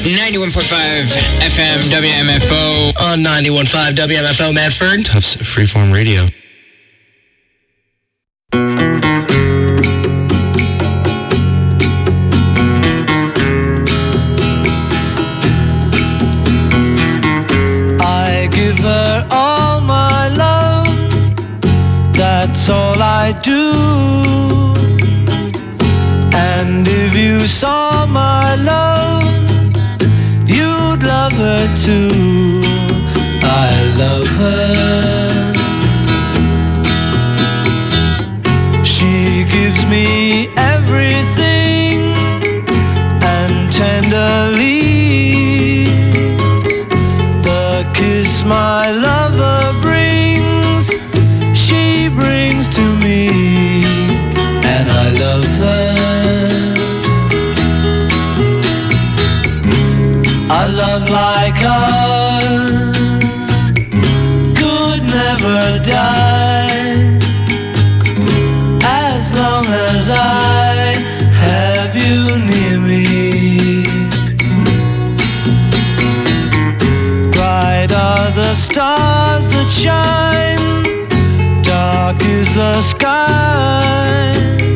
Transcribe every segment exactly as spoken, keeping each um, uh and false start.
ninety-one point five F M W M F O. On ninety-one point five W M F O Medford. Tufts Freeform Radio. I give her all my love, that's all I do. And if you saw my love, you'd love her too. I love her. She gives me everything, and tenderly the kiss my lover brings, she brings to me, and I love her. A love like ours could never die, as long as I have you near me. Bright are the stars that shine, dark is the sky.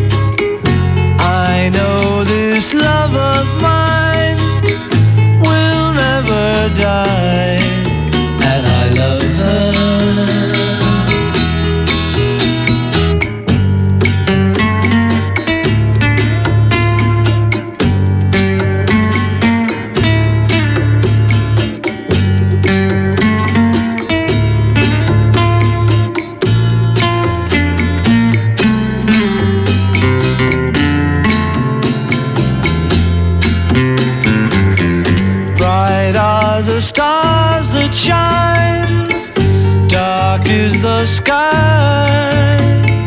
I know this love of mine will never die, and I love her. The stars that shine, dark is the sky.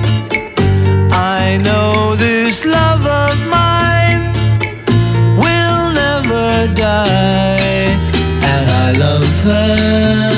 I know this love of mine will never die, and I love her.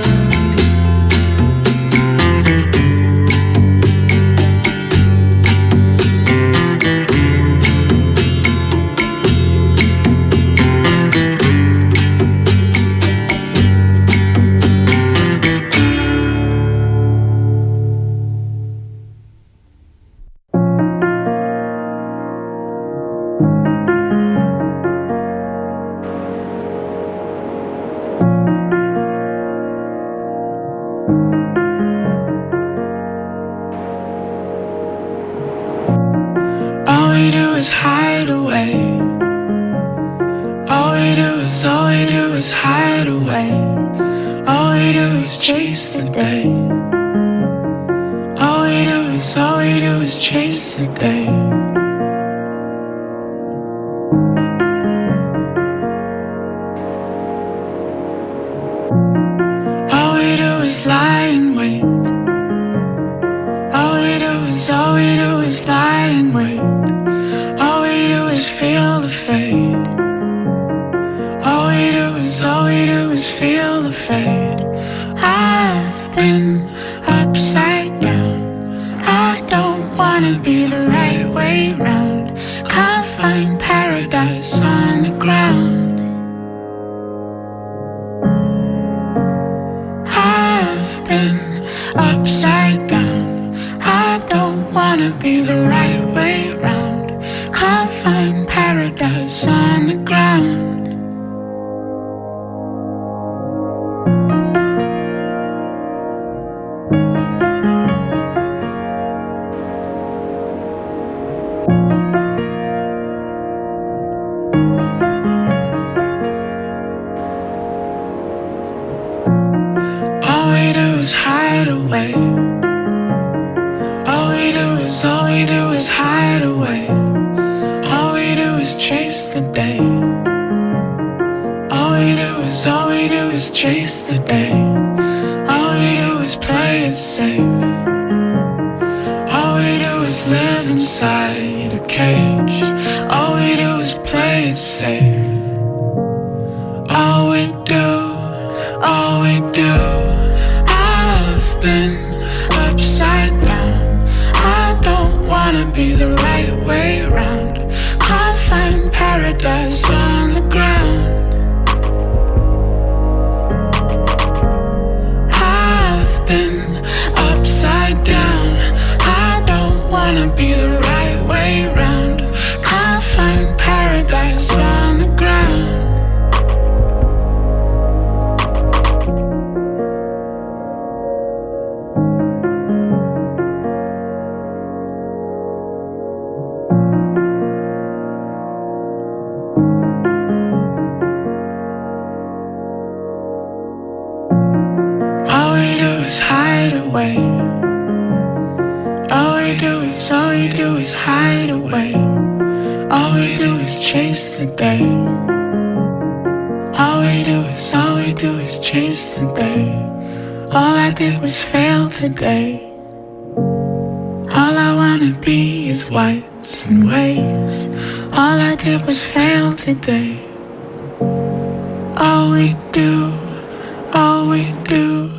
All we do is hide away. All we do is, all we do is hide away. All we do is chase the day. All we do is, all we do is chase the day. All we do is lie in wait. All we do is, all we do is lie in wait. All we do is feel the fade. All we do is, all we do is feel the fade. I've been upside down. I don't wanna be the right way round. Can't find paradise on the ground. I've been upside down. I don't wanna be the right way round. Can't find paradise on the ground. All we do is hide away. All we do is, all we do is hide away. All we do is chase the day. All we do is, all we do is chase the day. All we do is play it safe. All we do is live inside a cage. All we do is play it safe. All we do, all we do. I've been upside down. I don't wanna be the right way round. Can't find paradise on the ground. away. All we do is, all we do is hide away. All we do is chase the day. All we do is, all we do is chase the day. All I did was fail today. All I wanna be is whites and waves. All I did was fail today. All we do, all we do.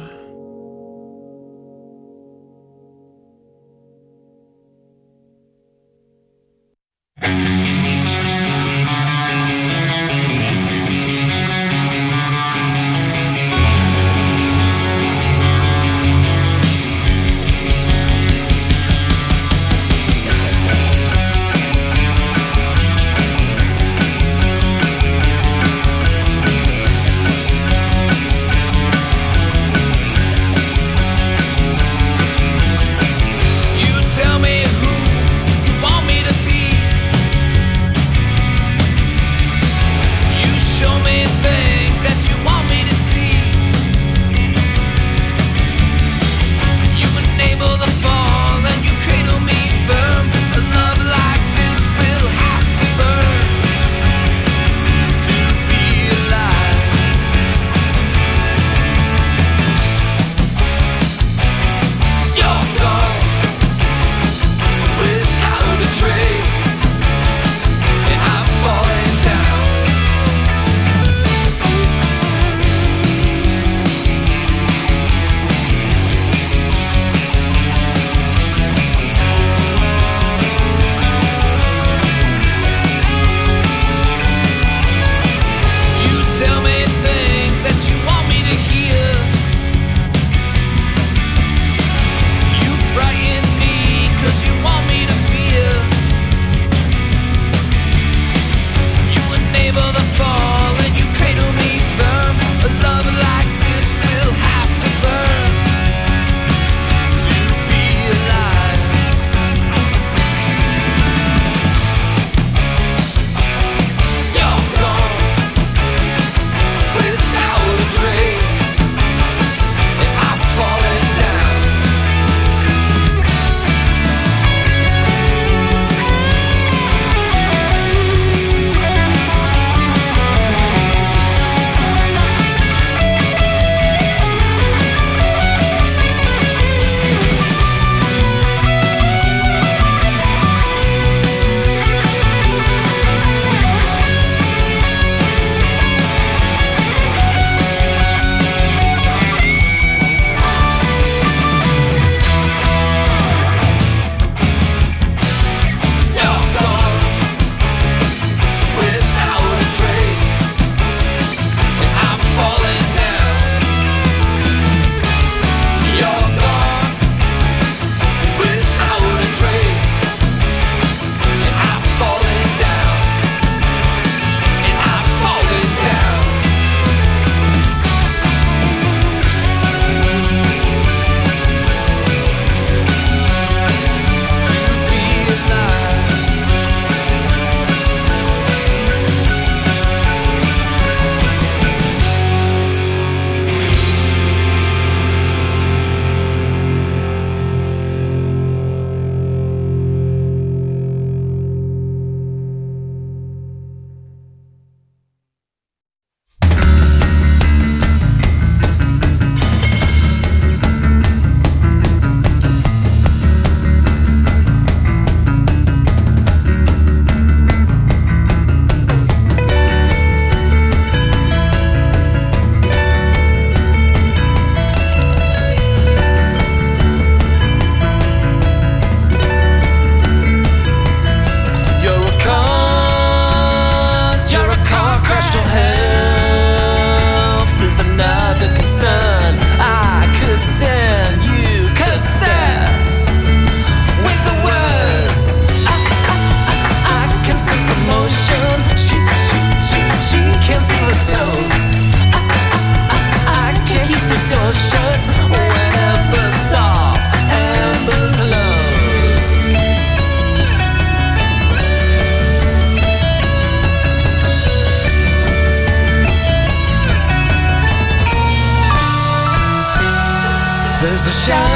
The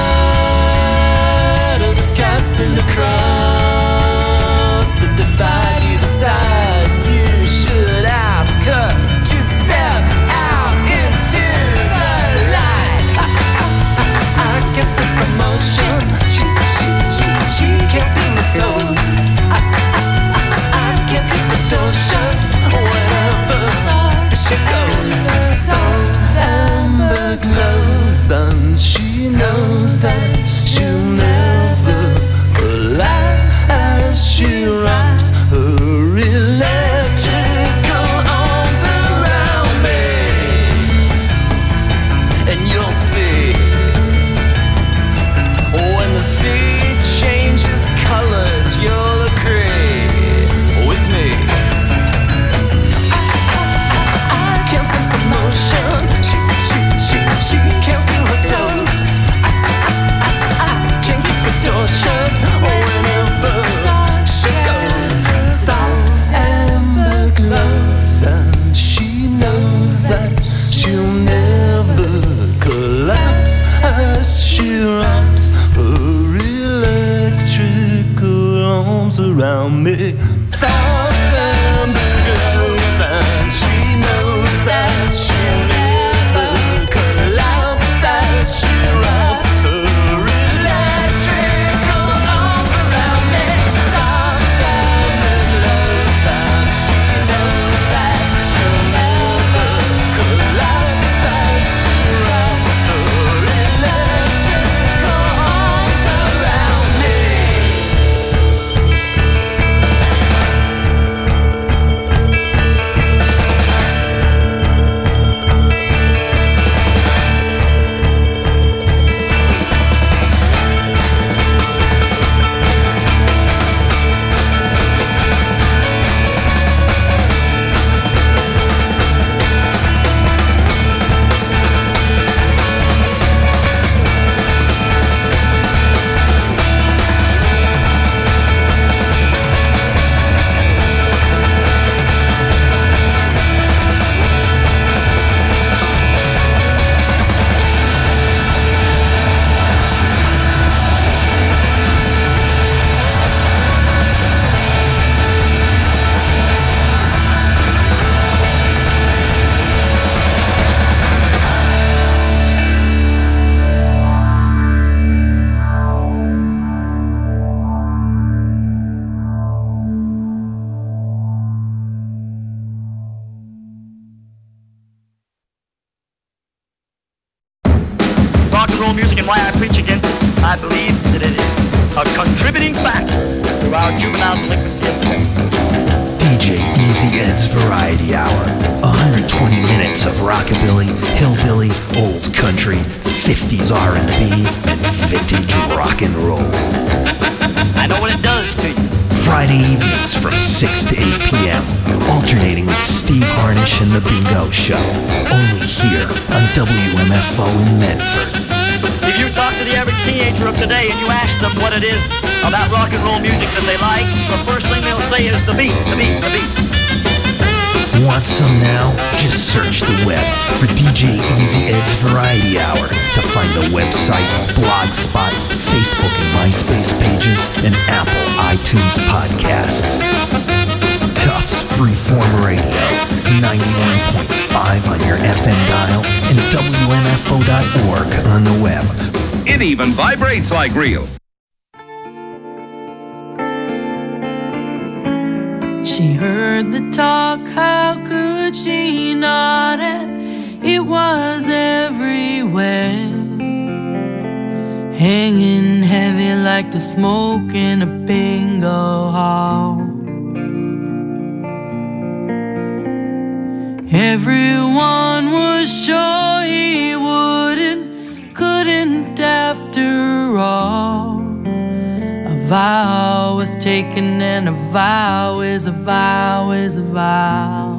shadow that's casting across the divide, you decide you should ask her to step out into the light. I, I, I, I can sense the motion. She, she, she, she can't feel the toes. I, I, I, I can't keep the door shut wherever she goes. Soft amber glows, and she knows that she'll never collapse as she wraps her electrical arms around me. And you'll see, when the sea changes colors, you'll agree with me. I, I, I, I can't sense the motion. She, she, she, she can't feel her toes. I, I, I, I can't keep the door shut whenever she goes. Soft amber glows, and she knows that she'll never collapse as she wraps her electrical arms around me. Soft amber glows, and she knows that she'll never collapse as she wraps her electrical arms around me. Soft amber glows, and she knows that she'll never collapse as she wraps her electrical arms around me. Rock and roll music and why I preach against it. I believe that it is a contributing factor to our juvenile delinquency epidemic. D J Easy Ed's Variety Hour. one hundred twenty minutes of rockabilly, hillbilly, old country, fifties R and B, and vintage rock and roll. I know what it does to you. Friday evenings from six to eight p.m. Alternating with Steve Harnish and The Bingo Show. Only here on W M F O in Medford. If you talk to the average teenager of today and you ask them what it is about rock and roll music that they like, the first thing they'll say is the beat, the beat, the beat. Want some now? Just search the web for D J Easy Ed's Variety Hour to find the website, Blogspot, Facebook and MySpace pages, and Apple iTunes podcasts. Tufts Freeform Radio, ninety-one point five on your F M dial, and W M F O dot org on the web. It even vibrates like real. She heard the talk, how could she not have? It was everywhere, hanging heavy like the smoke in a bingo hall. Everyone was sure he wouldn't, couldn't after all. A vow was taken and a vow is a vow is a vow.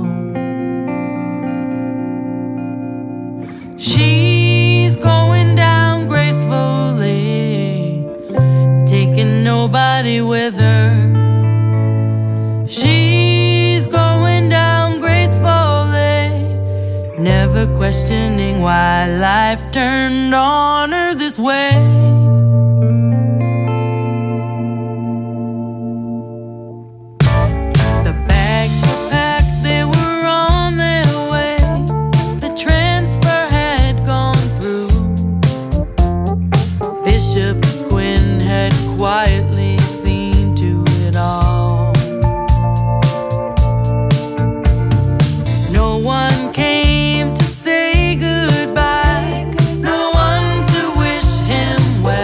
She's going down gracefully, taking nobody with her. She's going down gracefully, never questioning why life turned on her this way. The bags were packed, they were on their way. The transfer had gone through. Bishop Quinn had quietly seen to it all. No one came to say goodbye, no one to wish him well.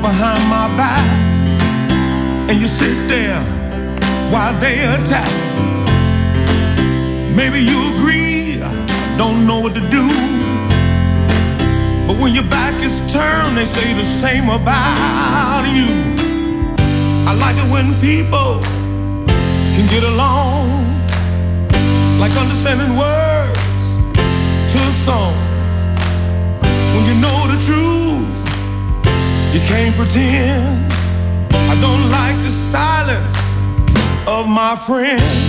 behind my back, and you sit there while they attack. Maybe you agree, I don't know what to do. But when your back is turned, they say the same about you. I like it when people can get along, like understanding words to a song. When you know the truth, you can't pretend. I don't like the silence of my friends.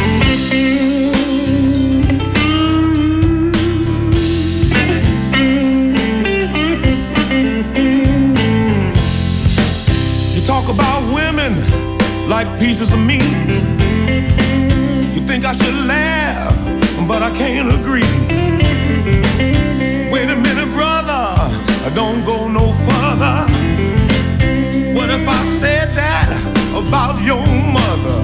You talk about women like pieces of meat. You think I should laugh, but I can't agree. Wait a minute, brother, don't go no further. What if I said that about your mother?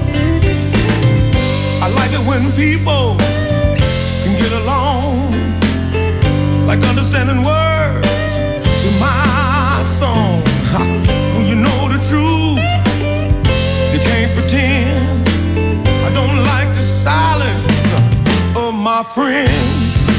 I like it when people can get along, like understanding words to my song. When you know the truth, you can't pretend. I don't like the silence of my friends.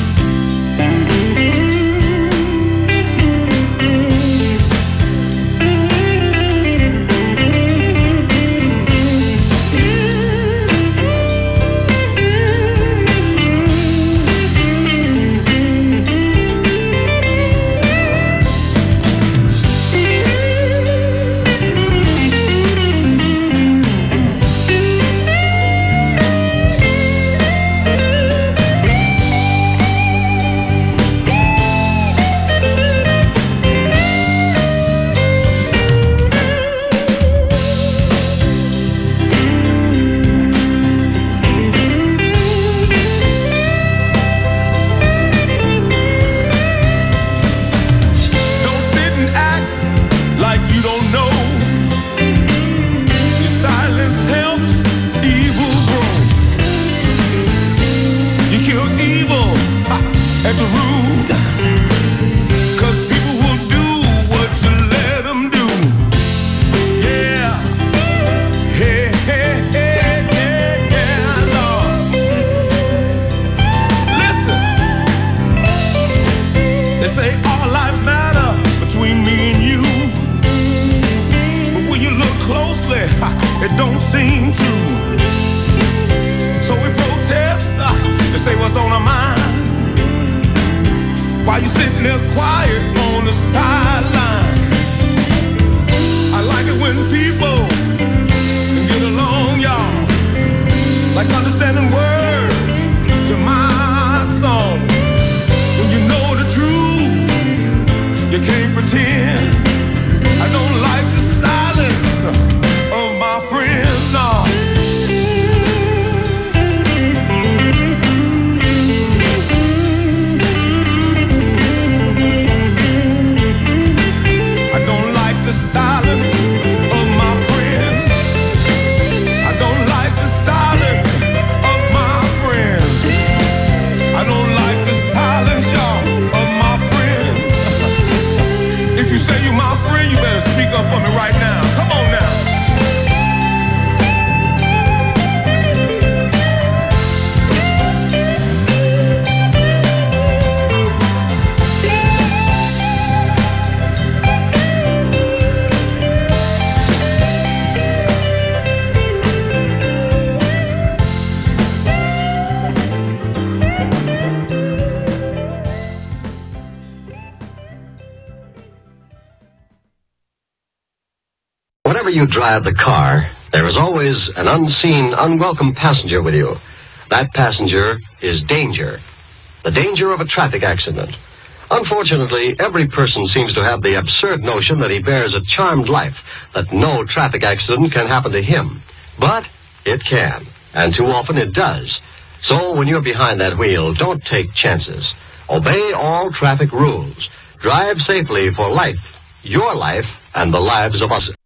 It don't seem true. So we protest to say what's on our mind, while you sitting there quiet on the sideline. I like it when people can get along, y'all, like understanding words to my song. When you know the truth, you can't pretend. I don't like the silence of my friends, no. I don't like the silence of my friends. I don't like the silence of my friends. I don't like the silence, y'all, of my friends. If you say you're my friend, you better speak up for me right now. Come on now. Whenever you drive the car, there is always an unseen, unwelcome passenger with you. That passenger is danger. The danger of a traffic accident. Unfortunately, every person seems to have the absurd notion that he bears a charmed life, that no traffic accident can happen to him. But it can, and too often it does. So when you're behind that wheel, don't take chances. Obey all traffic rules. Drive safely for life, your life, and the lives of us.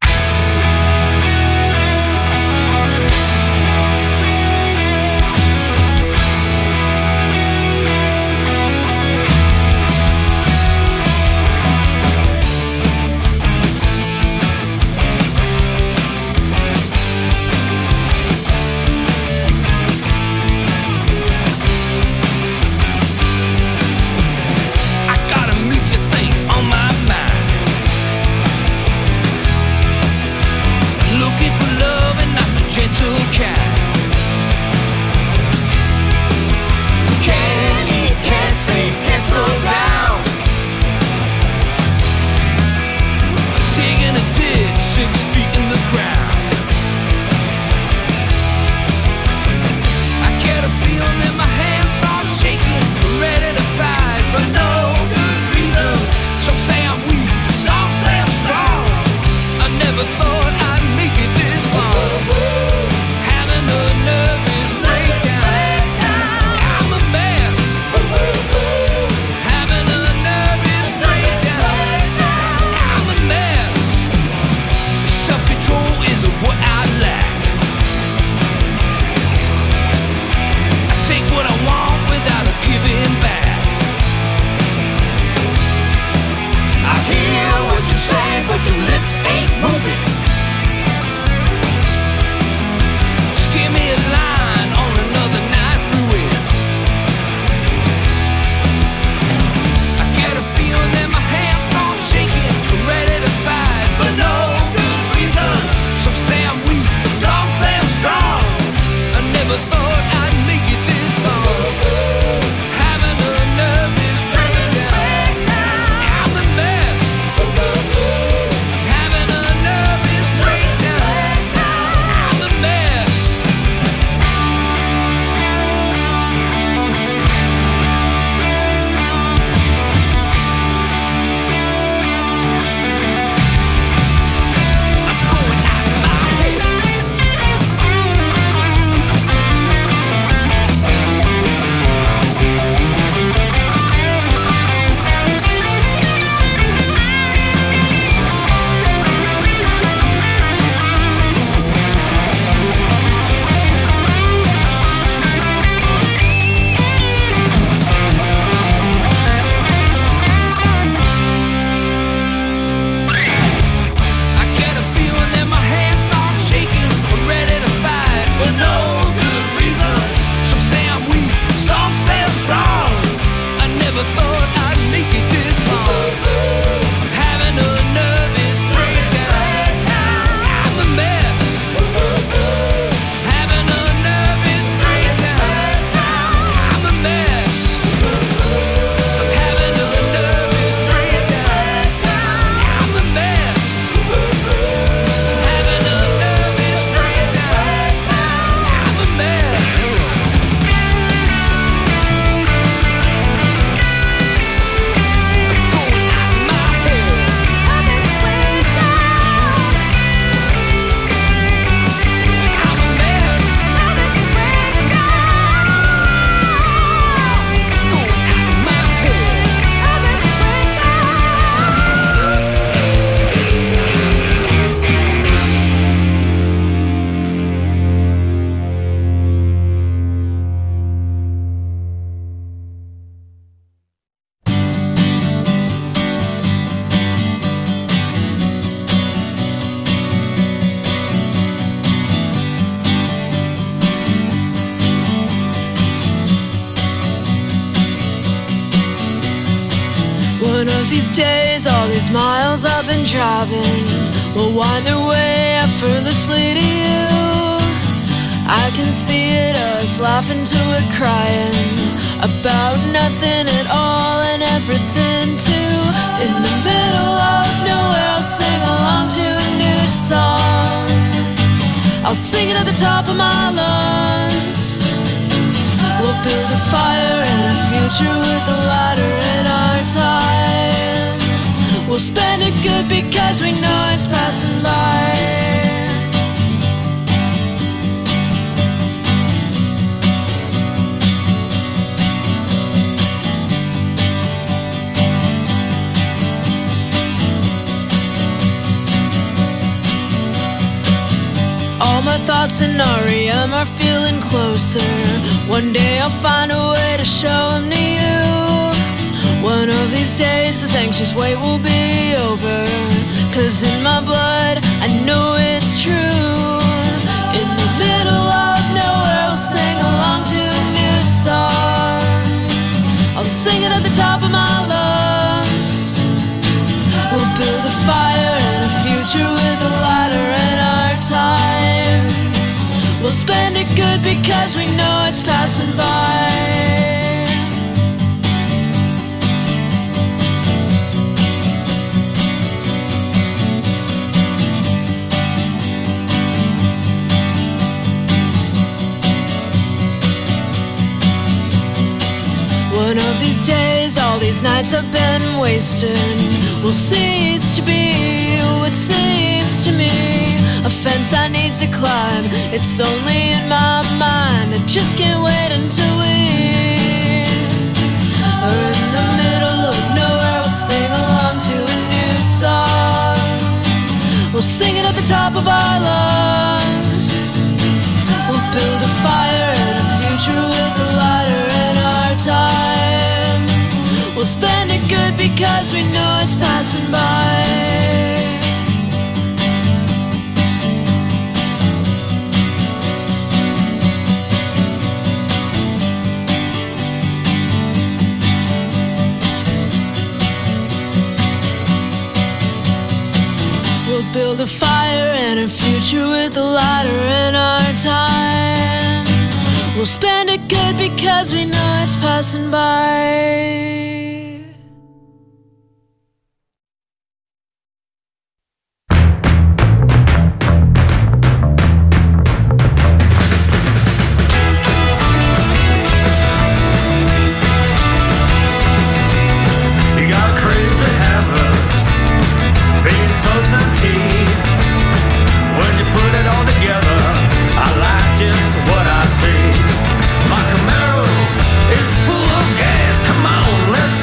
these days, all these miles I've been driving will wind their way effortlessly to you. I can see it, us laughing till we're crying about nothing at all and everything too. In the middle of nowhere, I'll sing along to a new song. I'll sing it at the top of my lungs. We'll build a fire and a future with a ladder in our time. We'll spend it good because we know it's passing by. All my thoughts in R E M are feeling closer. One day I'll find a way to show them to you. One of these days this anxious wait will be over. Cause in my blood I know it's true. In the middle of nowhere I'll sing along to a new song. I'll sing it at the top of my lungs. We'll build a fire and a future with a ladder in our time. We'll spend it good because we know it's passing by. One of these days, all these nights I've been wasting will cease to be what seems to me a fence I need to climb. It's only in my mind. I just can't wait until we are in the middle of nowhere. We'll sing along to a new song. We'll sing it at the top of our lungs. We'll build a fire and a future with a ladder in our time. We'll spend it good because we know it's passing by. We'll build a fire and a future with a ladder in our time. We'll spend it good because we know it's passing by. Full of gas, come on, let's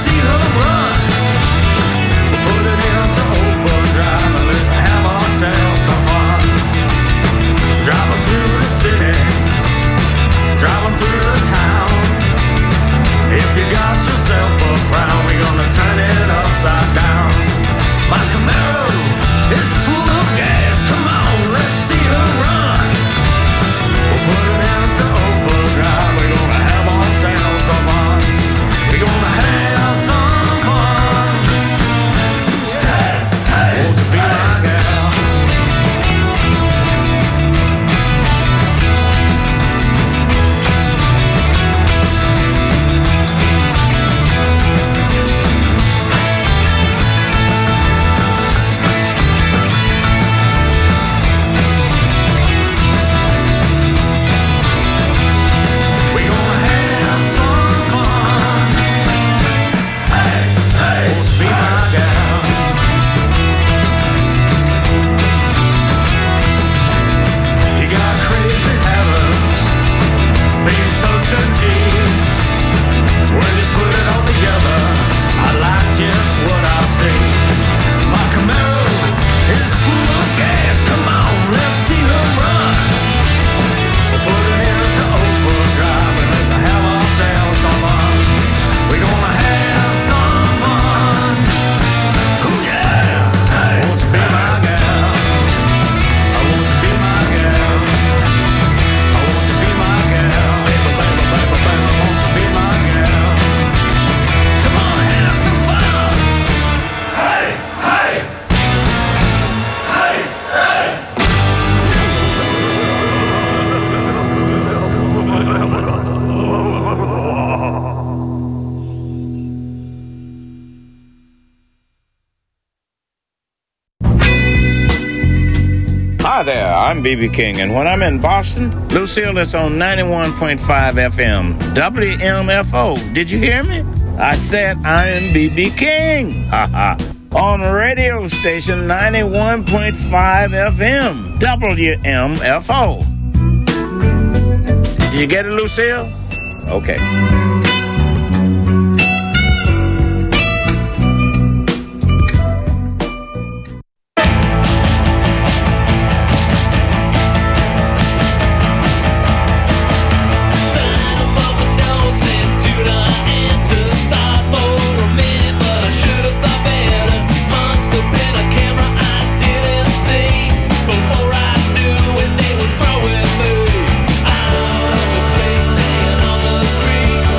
Hi there, I'm B B King, and when I'm in Boston, Lucille is on ninety-one point five F M, W M F O. Did you hear me? I said I am B B King. Ha ha. On radio station ninety-one point five F M, W M F O. Did you get it, Lucille? Okay. Street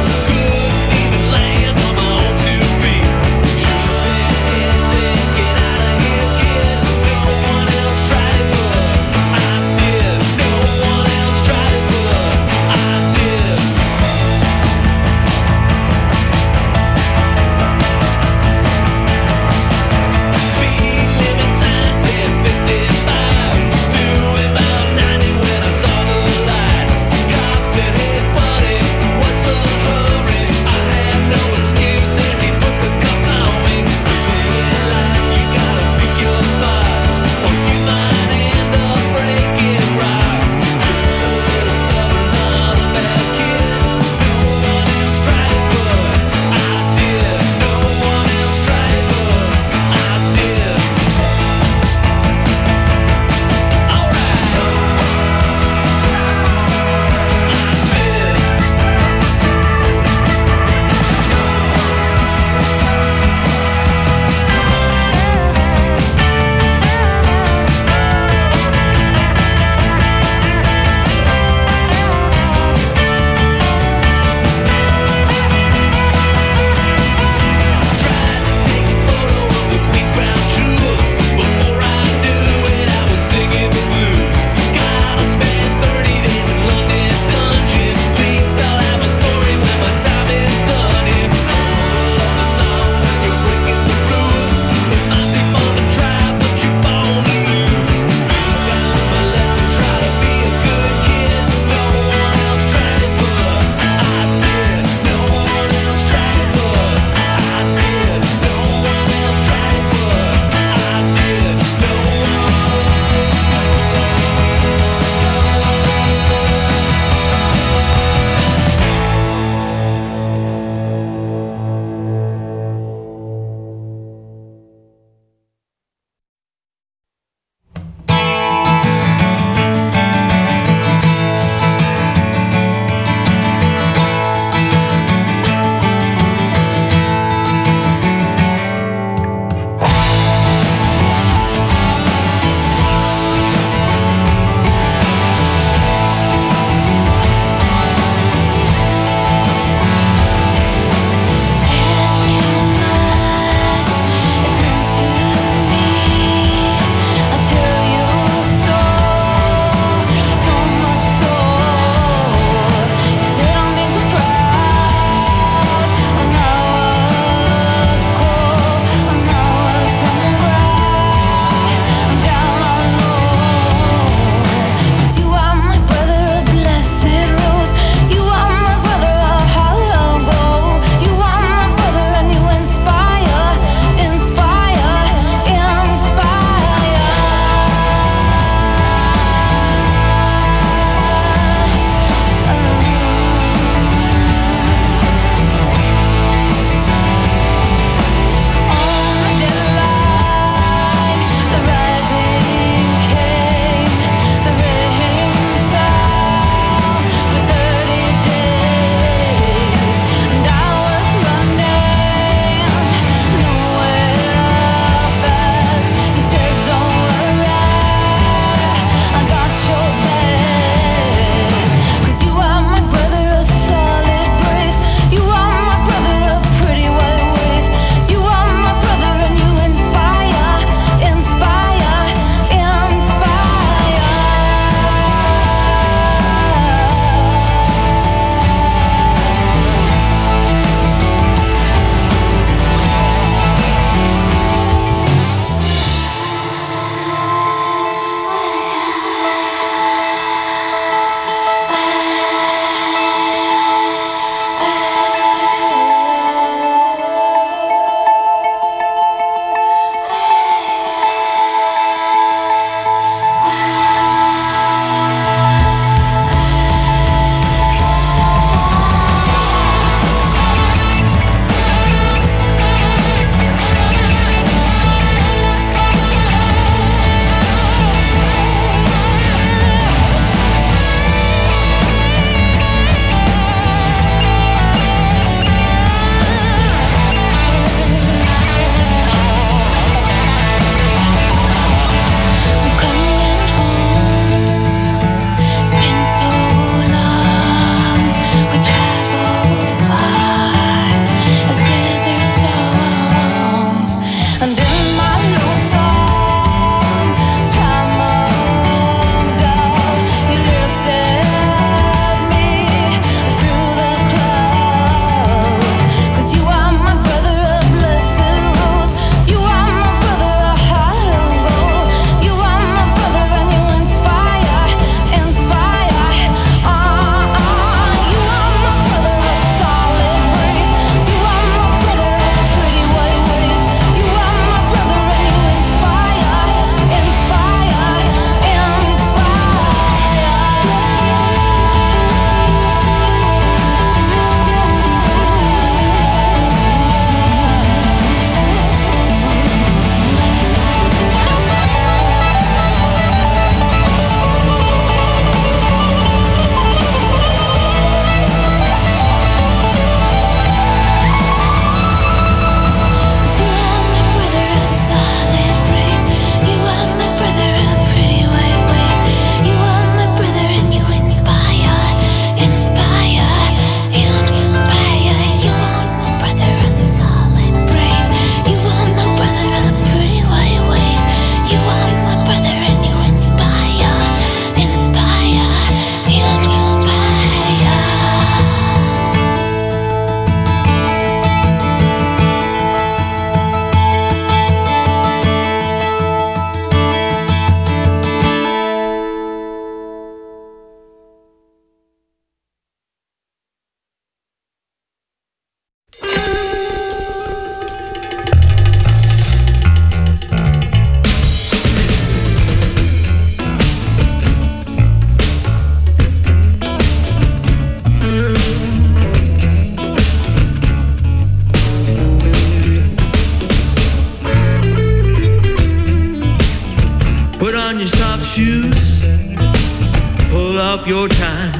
on your soft shoes, pull off your tie,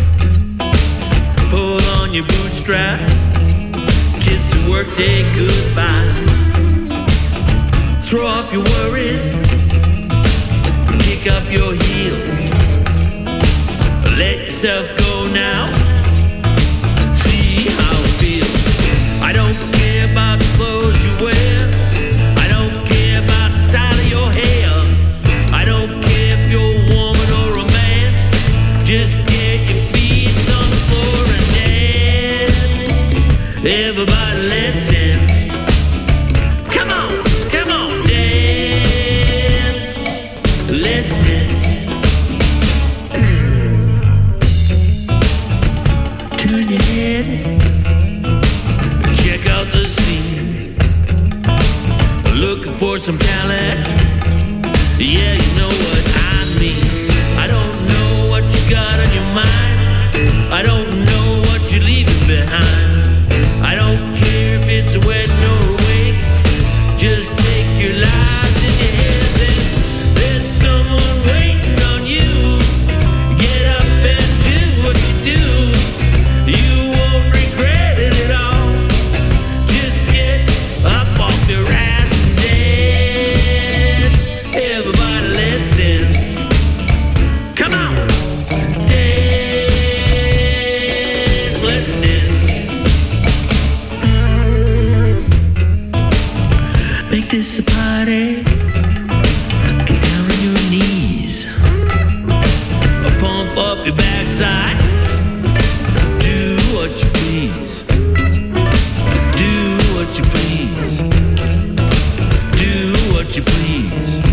pull on your bootstraps, kiss the workday goodbye. Throw off your worries, kick up your heels, let yourself go now, see how it feels. I don't care about the clothes you wear, I don't care about the style of your hair, I don't care if you're a woman or a man, just get your feet on the floor and dance. Everybody, let's dance. Come on, come on, dance. Let's dance. Turn your head and check out the scene. Looking for some talent, yeah, you know what I mean. I don't know what you got on your mind, I don't know what you're leaving behind. I don't care if it's a wedding or a wake, just take your lives in your hands and there's someone waiting on you. Get up and do what you do, you won't regret it at all. Just get up off your ass and dance. Everybody, let's dance. Come on, dance, let's dance. Make this a party, get down on your knees, pump up your backside, do what you please, do what you please, do what you please.